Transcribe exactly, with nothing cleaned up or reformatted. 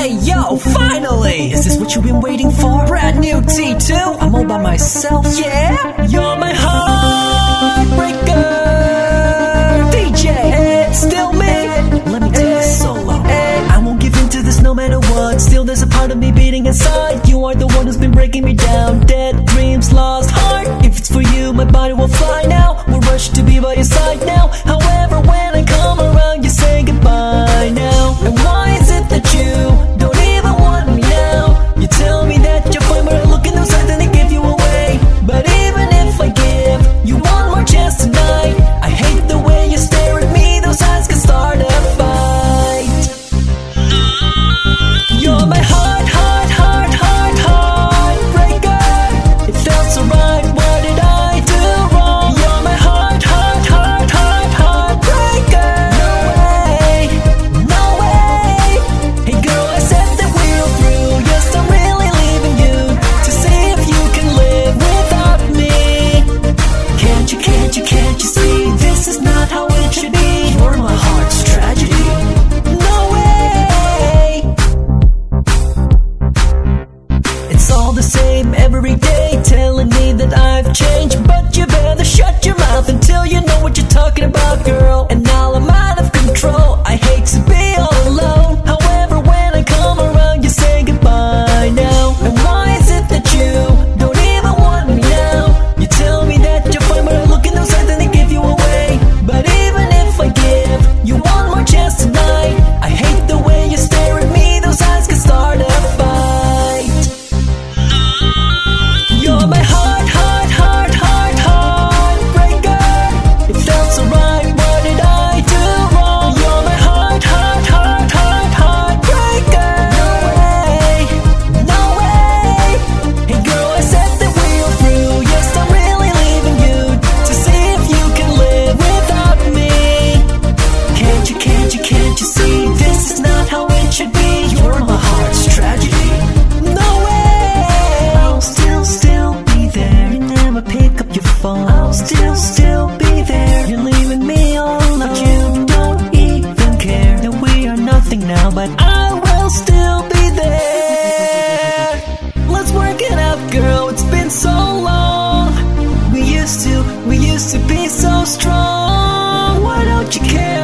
Hey yo, finally! Is this what you've been waiting for? Brand new T two? I'm all by myself, yeah? You're my heartbreaker D J, it's still me. Let me take this solo. I won't give in to this no matter what. Still there's a part of me beating inside. You are the one who's been breaking me down. Dead dreams, lost heart. If it's for you, my body will fly now. We'll rush to be by your side now. However, when I come around, you say goodbye now. And why is it that you don't even want me now? You tell me that you're fine, but I look in those eyes and they give you away. But even if I give you one more chance tonight, I hate the way you stare at me. Those eyes can start a fight. You're my heart, heart, heart, heart, heartbreaker. It felt so right, what did I do wrong? You're my heart, heart, heart, heart, heartbreaker. No way, no way. Hey girl, I said that we're through. Yes, I'm really leaving you to see if you can live without me. Can't you, can't you, can't you see? This is not how it should be. You're my heart's tragedy. No way. It's all the same every day, telling me that I've changed. But you better shut your mouth until you know what you're talking about, girl. And now I'm out of control. I hate to be all alone. However, when I come around, you say goodbye now. And why is it that you don't even want me now? You tell me that you're fine, but I look in those eyes and they give you away. But even if I give you one more chance tonight, I hate the way you stare at me. Those eyes can start a fight. You're my heart, heart, heart, heart, heartbreaker. It felt so right, what did I do wrong? You're my heart, heart, heart, heart, heartbreaker. No way, no way. Hey girl, I said that we're through. Yes, I'm really leaving you to see if you can live without me. Can't you, can't you, can't you see? This is not how it should be. You're my heart's tragedy. No way. I'll still, still be there. You never pick up your phone. I'll still, still be there. You're leaving me all alone. But you don't even care that we are nothing now. But I will still be there. Let's work it out, girl. It's been so long. We used to, we used to be so strong. Why don't you care?